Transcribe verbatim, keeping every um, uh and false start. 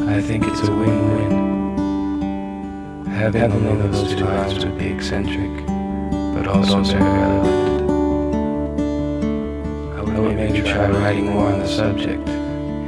I think it's a win-win. Having only those two lines would be eccentric, but also very relevant. I would maybe try writing more on the subject.